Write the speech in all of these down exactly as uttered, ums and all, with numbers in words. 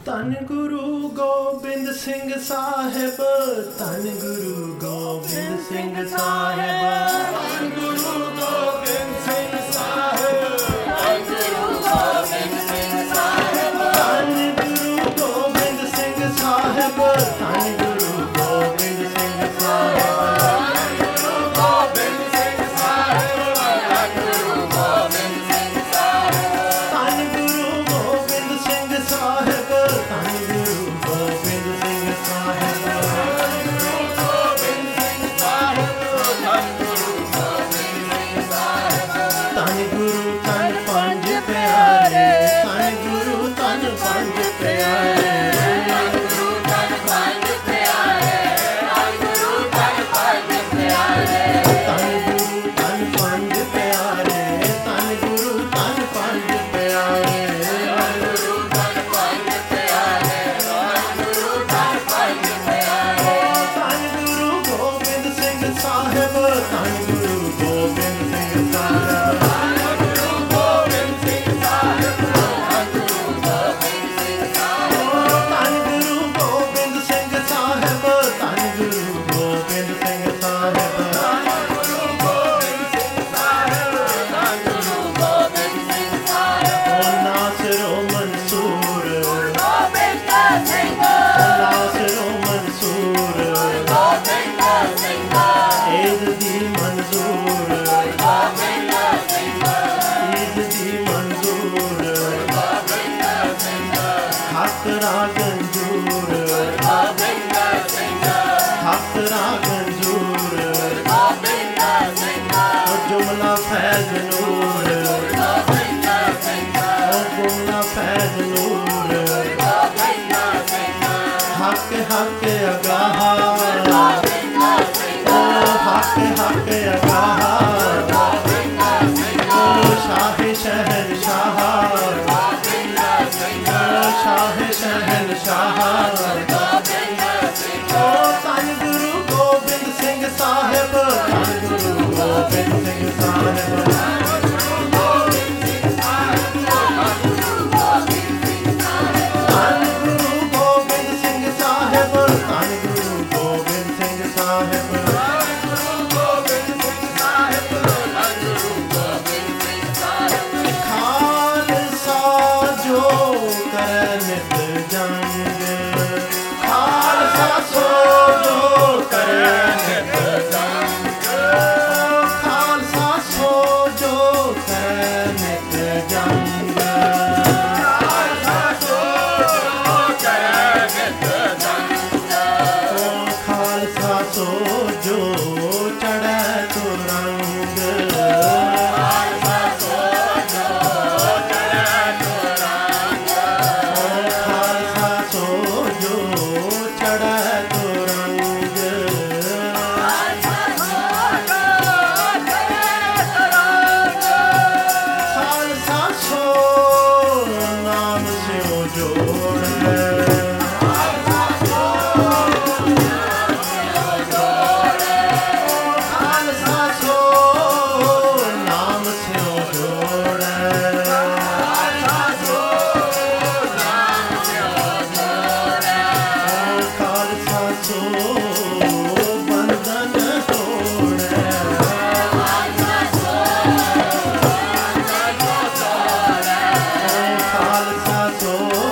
ਧੰਨ ਗੁਰੂ ਗੋਬਿੰਦ ਸਿੰਘ ਸਾਹਿਬ, ਧੰਨ ਗੁਰੂ ਗੋਬਿੰਦ ਸਿੰਘ ਸਾਹਿਬ, ਧੰਨ ਗੁਰੂ ਗੋਬਿੰਦ ਸਿੰਘ ਸਾਹਿਬ, ਧੰਨ ਗੁਰੂ ਗੋਬਿੰਦ ਸਿੰਘ ਸਾਹਿਬ, ਧੰਨ ਗੁਰੂ ਗੋਬਿੰਦ ਸਿੰਘ ਸਾਹਿਬ, ਧੰਨ ਗੁਰੂ ਗੋਬਿੰਦ ਸਿੰਘ ਸਾਹਿਬ, ਧੰਨ ਗੁਰੂ ਗੋਬਿੰਦ ਸਿੰਘ ਸਾਹਿਬ, ਧੰਨ ਗੁਰੂ ਗੋਬਿੰਦ ਸਿੰਘ ਸਾਹਿਬ, ਧੰਨ ਗੁਰੂ ਗੋਬਿੰਦ ਸਿੰਘ ਸਾਹਿਬ, ਧੰਨ ਗੁਰੂ ਗੋਬਿੰਦ ਸਿੰਘ ਸਾਹਿਬ, ਧੰਨ ਗੁਰੂ ਗੋਬਿੰਦ ਸਿੰਘ ਸਾਹਿਬ, ਧੰਨ ਗੁਰੂ ਗੋਬਿੰਦ ਸਿੰਘ ਸਾਹਿਬ, ਧੰਨ ਗੁਰੂ ਧੰਨ ਪੰਜ ਪਿਆਰੇ, ਧੰਨ ਗੁਰੂ ਧੰਨ ਪੰਜ ਪਿਆਰੇ, ਧੰਨ ਗੁਰੂ ਧੰਨ ਪੰਜ ਪਿਆਰੇ, ਧੰਨ ਗੁਰੂ ਧੰਨ ਪੰਜ ਪਿਆਰੇ, ਧੰਨ ਗੁਰੂ ਧੰਨ ਪੰਜ ਪਿਆਰੇ, ਧੰਨ ਗੁਰੂ ਧੰਨ ਪੰਜ ਪਿਆਰੇ, ਧੰਨ ਗੁਰੂ ਧੰਨ ਪੰਜ ਪਿਆਰੇ, ਧੰਨ ਗੁਰੂ ਧੰਨ ਪੰਜ ਪਿਆਰੇ, ਧੰਨ ਗੁਰੂ ਗੋਬਿੰਦ ਸਿੰਘ ਸਾਹਿਬ, ਧੰਨ ਗੁਰੂ ਗੋਬਿੰਦ ਸਿੰਘ ਸਾਹਿਬ, ਧੰਨ ਗੁਰੂ ਗੋਬਿੰਦ ਸਿੰਘ ਸਾਹਿਬ, ਧੰਨ ਗੁਰੂ ਗੋਬਿੰਦ ਸਿੰਘ ਸਾਹਿਬ, ਧੰਨ ਗੁਰੂ ਗੋਬਿੰਦ ਸਿੰਘ ਸਾਹਿਬ, ਧੰਨ ਗੁਰੂ ਗੋਬਿੰਦ ਸਿੰਘ ਸਾਹਿਬ, ਧੰਨ ਗੁਰੂ ਗੋਬਿੰਦ ਸਿੰਘ ਸਾਹਿਬ, ਧੰਨ ਗੁਰੂ ਗੋਬਿੰਦ ਸਿੰਘ ਸਾਹਿਬ, ਓ ਨਾਸਰੋ ਮਨਸੂਰ ਗੋਬਿੰਦ ਸਿੰਘ, ਓ ਨਾਸਰੋ ਮਨਸੂਰ ਗੋਬਿੰਦ ਸਿੰਘ, ਈਦ ਦੀ ਮਨਜ਼ੂਰ ਗੋਬਿੰਦ ਸਿੰਘ, ਈਦ ਦੀ ਮਨਜ਼ੂਰ ਗੋਬਿੰਦ ਸਿੰਘ, ਹੱਕ ਰਾਗੰਜੂਰ ਗੋਬਿੰਦ ਸਿੰਘ, ਹੱਕ ਰਾਗੰਜੂਰ ਗੋਬਿੰਦ ਸਿੰਘ, ਓ ਜੁਮਲਾ ਫੈਜ਼ ਨੂਰ ਗੋਬਿੰਦ ਸਿੰਘ, ਓ ਜੁਮਲਾ ਫੈਜ਼ ਨੂਰ ਗੋਬਿੰਦ ਸਿੰਘ, ਹੱਕ ਹੱਕ ਅਗਾਹ ਗੋਬਿੰਦ ਸਿੰਘ, ਓ ਹੱਕ ਹੱਕ ਅਗਾਹ ਗੋਬਿੰਦ ਸਿੰਘ, ਓ ਸ਼ਾਹ ਸ਼ਹਿਰ ਸ਼ਾਹ ਗੋਬਿੰਦ ਸਿੰਘ, ਸ਼ਾਹ ਸ਼ਹਿਰ ਸ਼ਾਹ ਗੋਬਿੰਦ ਸਿੰਘ, ਓ ਧੰਨ ਗੁਰੂ ਗੋਬਿੰਦ ਸਿੰਘ ਸਾਹਿਬ, ਧੰਨ ਗੁਰੂ ਗੋਬਿੰਦ ਸਿੰਘ ਸਾਹਿਬ, ਧੰਨ ਗੁਰੂ ਗੋਬਿੰਦ ਸਿੰਘ ਸਾਹਿਬ, ਧੰਨ ਗੁਰੂ ਗੋਬਿੰਦ ਸਿੰਘ ਸਾਹਿਬ, ਧੰਨ ਗੁਰੂ ਗੋਬਿੰਦ ਸਿੰਘ ਸਾਹਿਬ, ਧੰਨ ਗੁਰੂ ਗੋਬਿੰਦ ਸਿੰਘ ਸਾਹਿਬ, ਧੰਨ ਗੁਰੂ ਗੋਬਿੰਦ ਸਿੰਘ ਸਾਹਿਬ, ਧੰਨ ਗੁਰੂ ਗੋਬਿੰਦ ਸਿੰਘ ਸਾਹਿਬ, ਖਾਲਸਾ ਜੋ ਕਰੈ ਨਿਤ ਜੰਗ, ਖਾਲਸਾ ਸੋ ਜੋ ਕਰੈ ਨਿਤ ਜੰਗ, ਖਾਲਸਾ ਸੋ ਜੋ ਕਰੈ ਨਿਤ ਜੰਗ, ਖਾਲਸਾ ਸੋ ਜੋ ਕਰੈ ਨਿਤ ਜੰਗ, ਖਾਲਸਾ ਸੋ ਜੋ ਚੜ੍ਹੈ ਤੁਰੰਗ, ਖਾਲਸਾ ਸੋ ਜੋ ਚੜ੍ਹੈ ਤੁਰੰਗ, ਖਾਲਸਾ ਸੋ ਜੋ ਚੜ੍ਹੈ ਤੁਰੰਗ, ਖਾਲਸਾ ਸੋ ਜੋ ਚੜ੍ਹੈ ਤੁਰੰਗ, ਖਾਲਸਾ ਸੋ ਨਾਮ ਸਿਉ ਜੋੜੈ, ਖਾਲਸਾ ਸੋ ਨਾਮ ਸਿਉ ਜੋੜੈ, ਖਾਲਸਾ ਸੋ ਨਾਮ ਸਿਉ ਜੋੜੈ, ਖਾਲਸਾ ਸੋ ਨਾਮ ਸਿਉ ਜੋੜੈ, ਖਾਲਸਾ ਸੋ ਬੰਧਨ ਤੋੜੈ, ਖਾਲਸਾ ਸੋ ਬੰਧਨ ਤੋੜੈ, ਖਾਲਸਾ ਸੋ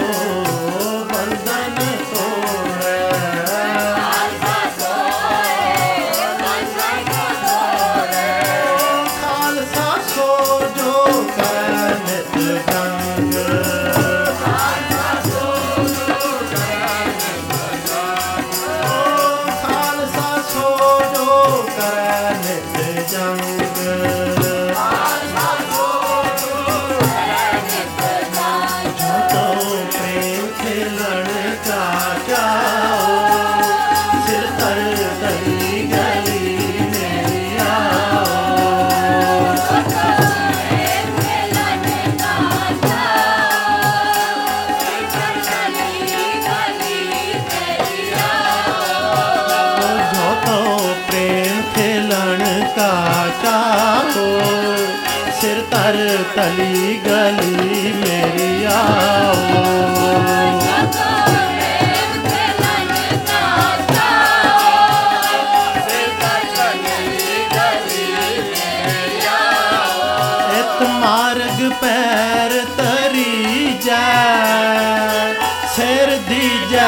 ਬੰਧਨ ਤੋੜੈ, ਖਾਲਸਾ ਸੋ ਬੰਧਨ ਤੋੜੈ, ਖਾਲਸਾ ਸੋ ਜੋ ਕਰੈ ਨਿਤ ਜੰਗ, ਖਾਲਸਾ ਸੋ ਜੋ ਕਰੈ ਨਿਤ ਜੰਗ, ਖਾਲਸਾ ਸੋ ਜੋ ਕਰੈ ਨਿਤ ਜੰਗ, ਖਾਲਸਾ ਸੋ ਜੋ ਕਰੈ ਨਿਤ ਜੰਗ, ਜੋ ਤੋ ਪ੍ਰੇਮ ਖੇਲਣ ਕਾ ਚਾਓ, ਸਿਰ ਤਰ ਤਲੀ ਗਲੀ ਮੇਰੀ ਆਓ, ਜੋ ਤੋ ਪ੍ਰੇਮ ਖੇਲਣ ਕਾ ਚਾਓ, ਸਿਰ ਤਰ ਤਲੀ ਗਲੀ ਮੇਰੀ ਆਓ, ਜੋ ਤੋ ਪ੍ਰੇਮ ਖੇਲਣ ਕਾ ਚਾਓ, ਸਿਰ ਤਰ ਤਲੀ ਗਲੀ ਮੇਰੀ ਆਓ।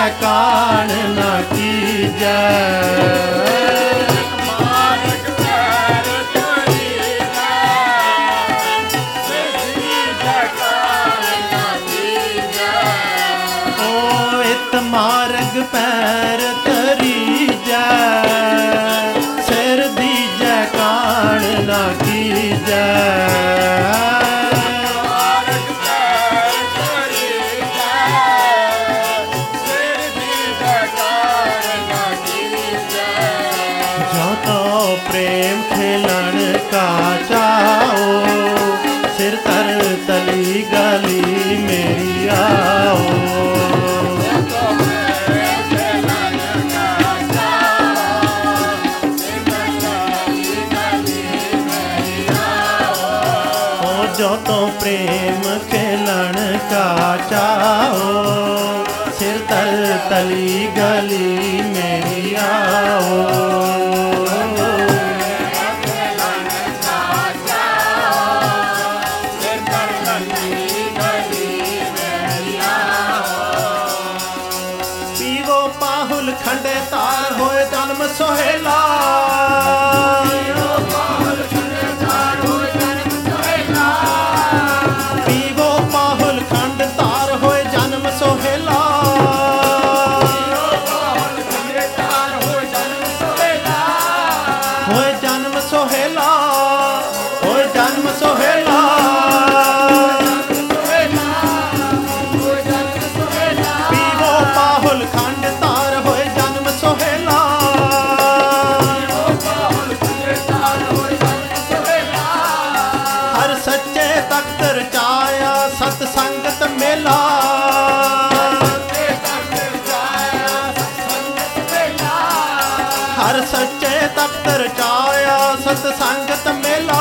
कान न कीजै। मार्ग पैर तरीजै, सिर दीजै कान न कीजै। मार्ग पैर तरीजै, सिर दीजै कान न कीजै। जो तो प्रेम खेलन का चाओ, सिर तर तली गली मेरी आओ। जो तो प्रेम खेलन का चाओ, सिर तर तली गली मेरी आओ। पीवो पाहुल खंडे तार होए जन्म सोहेला। सत संगत मेला, हर सच्चे तख्त रचाया सत संगत मेला।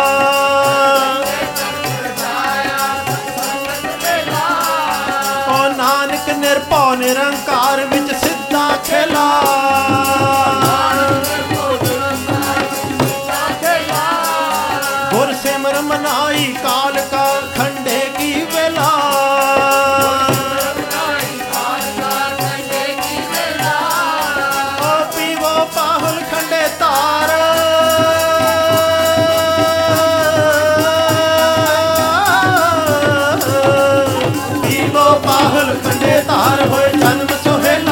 ओ नानक निरभौ निरंकार विच सिद्धा खेला। गुर सिमर मनाई काल का खंडे की वेला। ओ पीवो पाहुल खंडे तार, पीवो पाहुल खंडे तार होए जन्म सोहेला।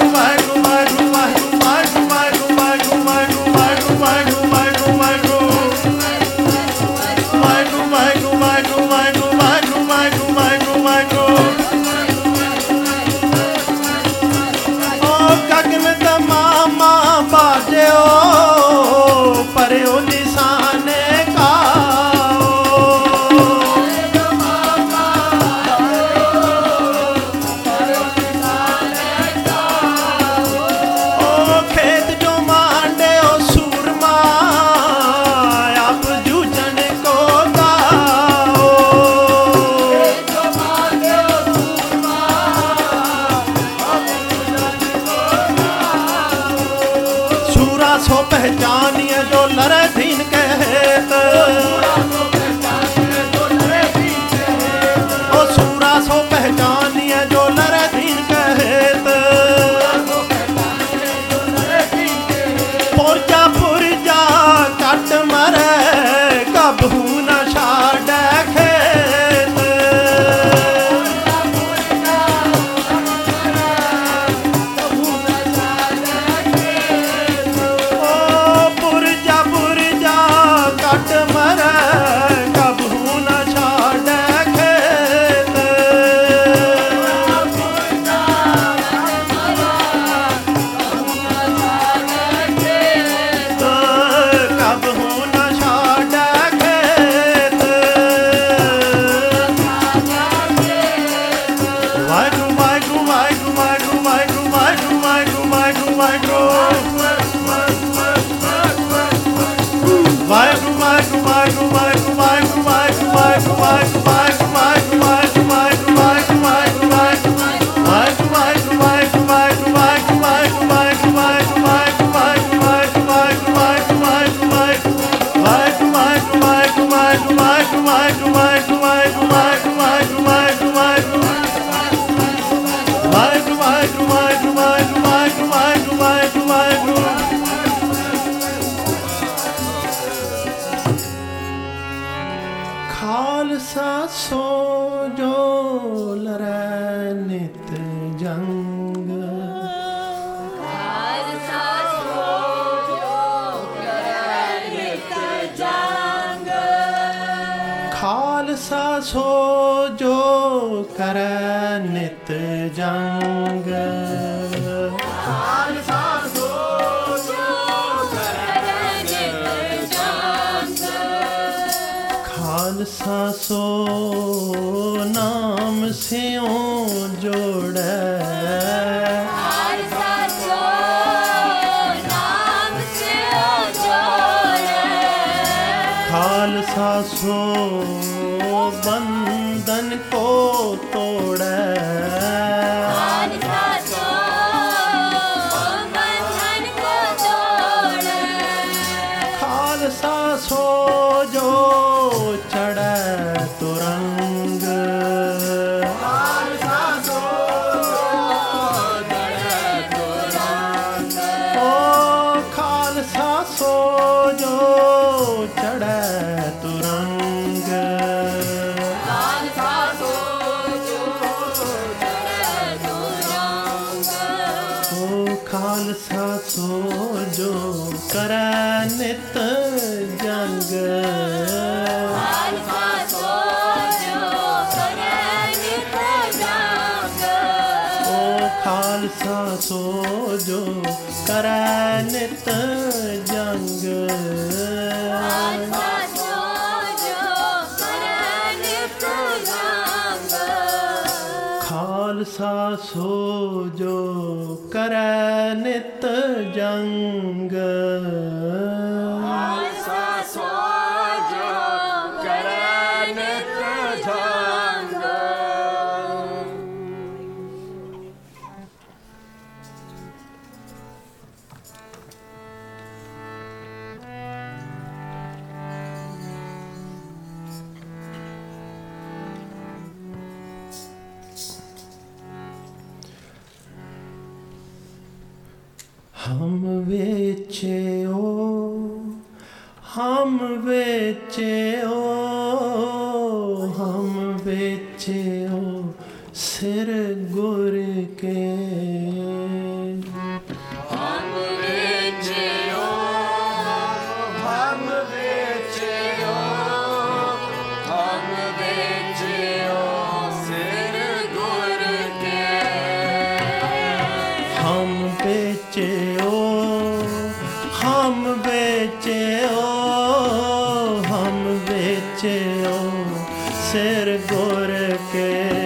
सो पहचानिए जो लरे दीन कहत, ओ सूरा सो पहचानिए जो लरे दीन कहत। पुरजा पुरजा कट मरे कबहू न छाड़े खेत। खालसा सो जो लरै नित जंग, खालसा सो जो लरै नित जंग, खालसा सो जो करै नित जंग, खालसा सो जो करै नित जंग, खालसा सो नाम सियों जोड़ै, खालसा सो नाम सियों जोड़ै, खालसा सो बंधन को तोड़ै, खालसा सो बंधन को तोड़ै, खालसा सो जो चढ़ै तुरंग, खालसा सो चढ़ै तुरंग, ओ खालसा सो जो चढ़ै तुरंग, खालसा सो जो चढ़ै तुरंग, ओ खालसा सो जो करै नित जंग, खालसा सो जो करै नित जंग, ओ खालसा सो जो करै नित जंग, खालसा सो जो करै नित जंग, खालसा सो जो करै नित जंग, खालसा सो जो करै नित जंग। हम वेचे ओ हम वेचे ओ हम वेचे ओ सिर गुर के, बेचो हम बेचो हम बेचो सिर गुर के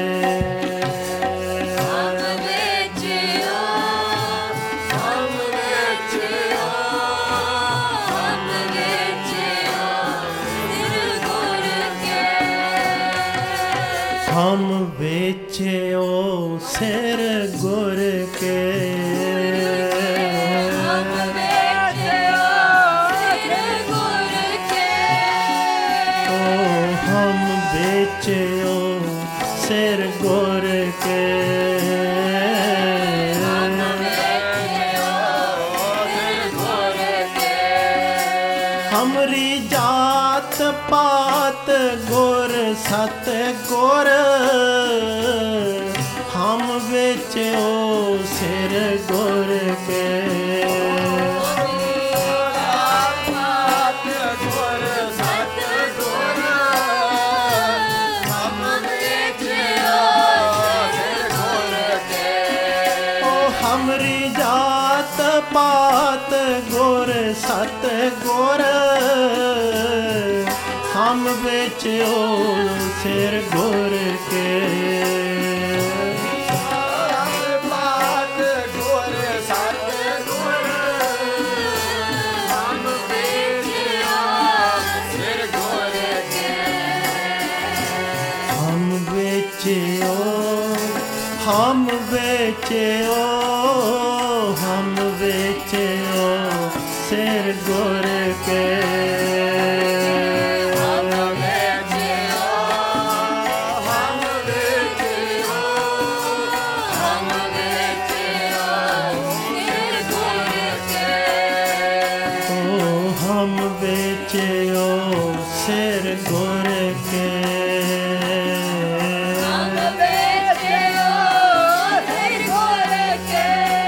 हम बेचो सिर गुर के हम बेचो सिर गुर के ओ हम बेचो सिर गुर के हम बेचो सिर गुर के हमरी जात पात गुर सत गुर हम बेचो सिर गुर के हमरी जात पात गुर सत गुर हम बेचो सिर गुर के पात गुर सत गुर हम बेचो सिर गुर के हम बेचो हम बेचो हम बेचो सिर गुर के हम बेचो हम बेचो हम बेचो सिर गुर के ओ हम बेचो सिर गुर के हम बेचो सिर गुर के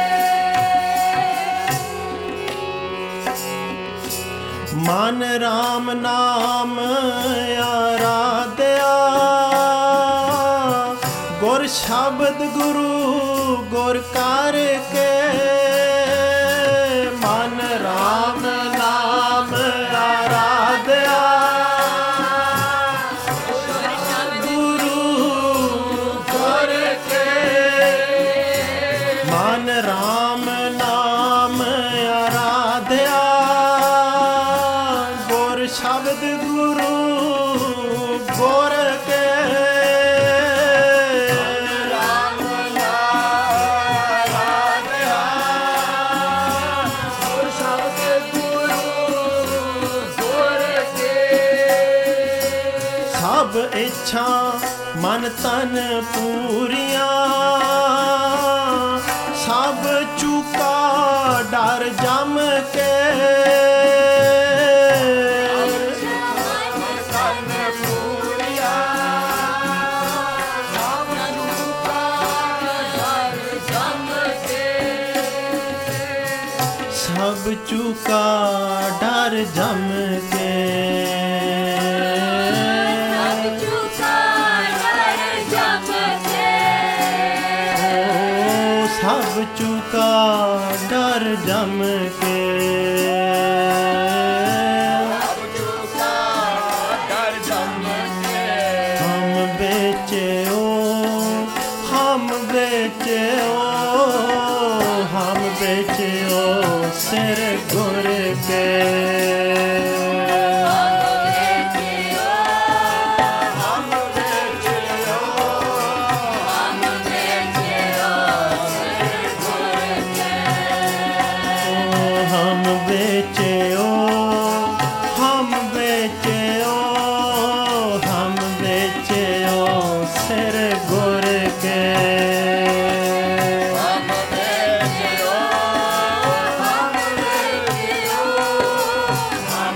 मन राम नाम आराध्या गुर शब्द गुरु गुर कर के मन राम नाम आराध्या गुरु गुर के मन राम नाम आराध्या गुर शब्द गुरु गुर के राम आराध्या गुर शब्द गुरु गुर के सब इच्छा मन तन पूरियां सब चूका डर जम के सब चूका डर जम के सब चूका डर जम के हम बेचो हम बेचो हम बेचो सिर गुर के हम बेचो हम बेचो हम बेचो सिर गुर के हम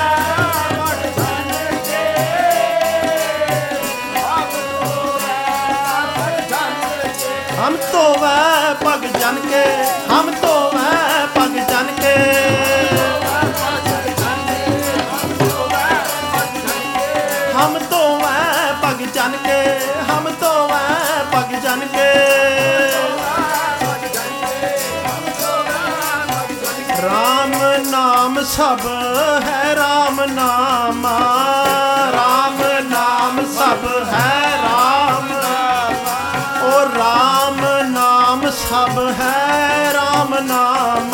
हम तो वह पग जन के, हम तो वह पग जन के, हम तो वह पग जन के, हम तो वह पग जन के। राम नाम सब है राम नाम, राम नाम सब है राम, ओ राम नाम सब है राम नाम।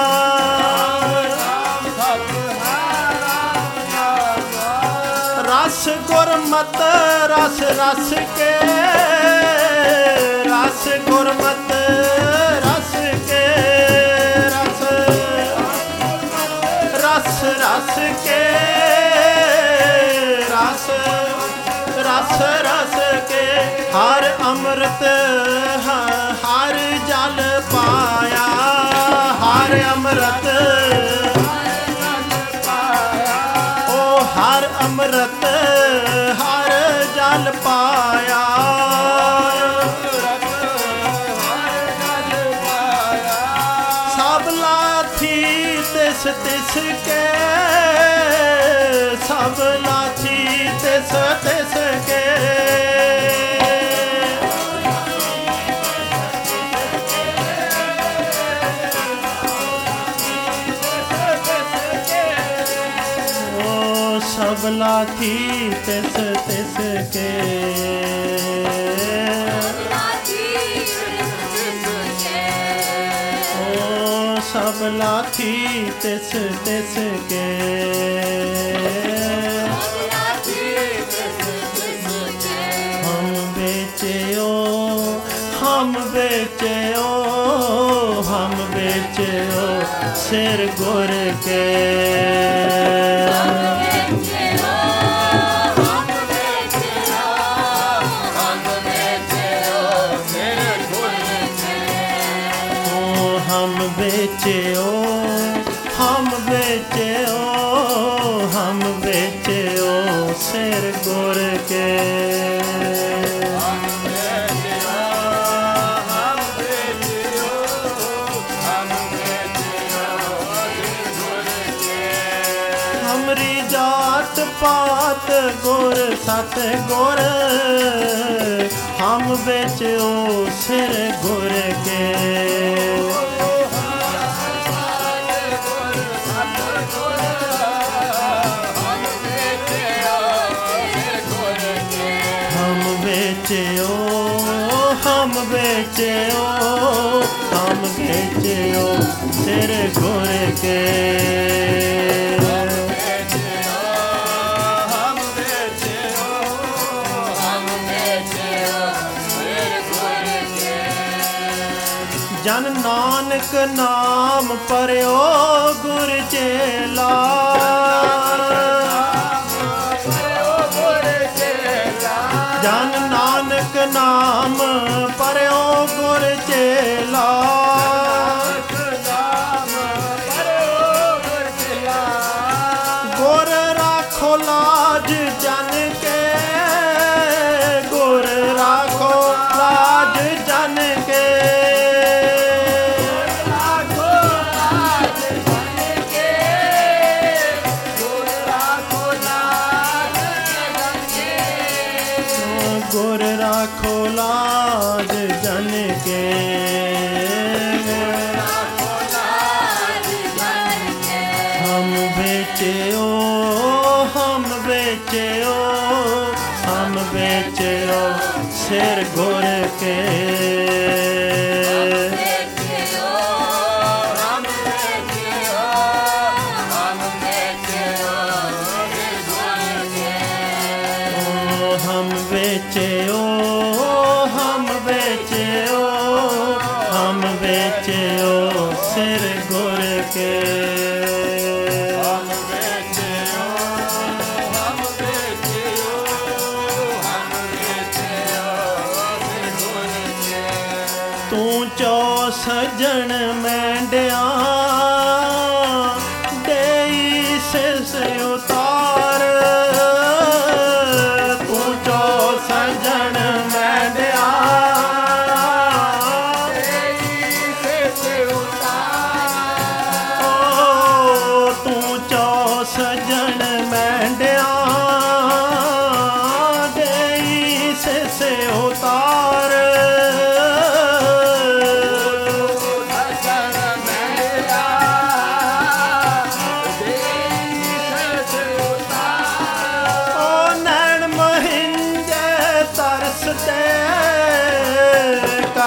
रस गुरमत रस रस के, रस गुरमत रस के, रस रस रस के, रस रस रस के। हर अमृत हर जल पाया, हर अमृत ओ हर अमृत हर जल पाया। सब लाथी तिस तिस के, सब लाथी तिस तिस के, ओ सब लाथी तिस तिस के, ओ सब लाथी तिस तिस के। हम बेचयो हम बेचयो हम बेचयो सिर गुर के, हम बेचयो हम बेचयो हम बेचयो सिर गुर के। हमरी जात पात गुर सत गुर, हम बेचयो सिर गुर के। हम बेचयो हम बेचयो हम बेचयो सिर गुर के। जन नानक नाम परयो गुर चेला, जन नानक नाम परयो गुर चेला। गुर राखो लाज जन के, गुर राखो लाज जन के, गुर राखो लाज जन के। हम बेचयो हम बेचयो हम बेचयो सिर गुर के। हम बेचयो हम बेचयो हम बेचयो सिर गुर के। हम बेचयो हम बेचयो हम बेचयो सिर गुर के। तू चो सजन मैंडिया देई सिस उतार, तू चो सजन मैंडिया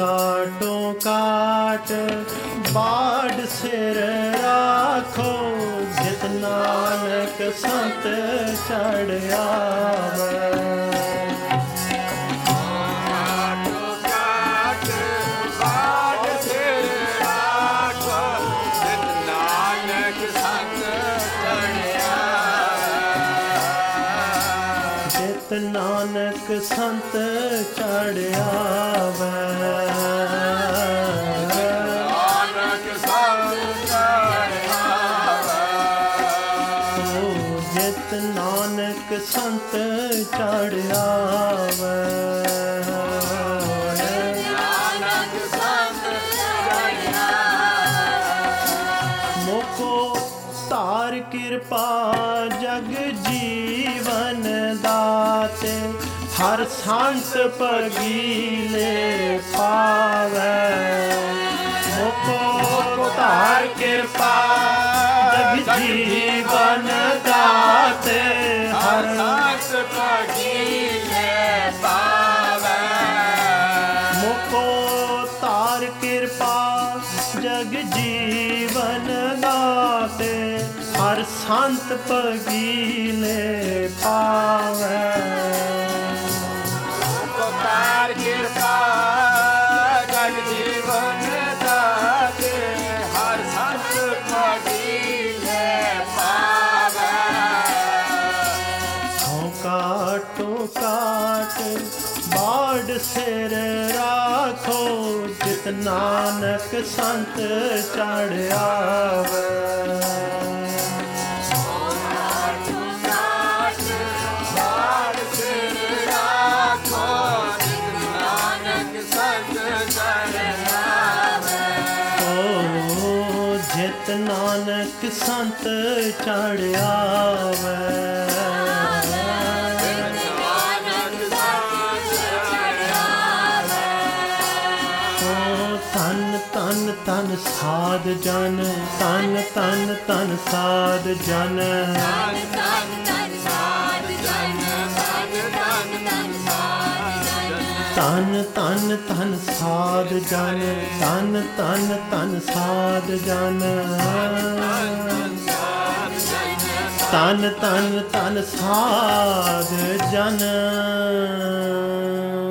काटो काट बाढ़ सिर राखो जित नानक संत चढ़ आवे नानक संत चढ़ आवे नानक संत चढ़ आवे जित नानक संत चढ़ आवे नानक संत चढ़ आवे मोको तार कृपा जग जीवन दाते हर संत पगीले पावे मोको तार कृपा जग जीवन दाते हर संत पगीले पावे मोको तार कृपा जग जीवन दाते हर संत पगीले पावे तार कृपा जग जीवन दाते हर संत पगीले पावे काटो काट बाढ़ सिर राखो जित नानक संत चढ़ आवे जित नानक संत चढ़ आवे तन तन तन साध जन तन तन तन साध जन तन तन तन साध जन तन तन तन साध जन तन तन तन साध जन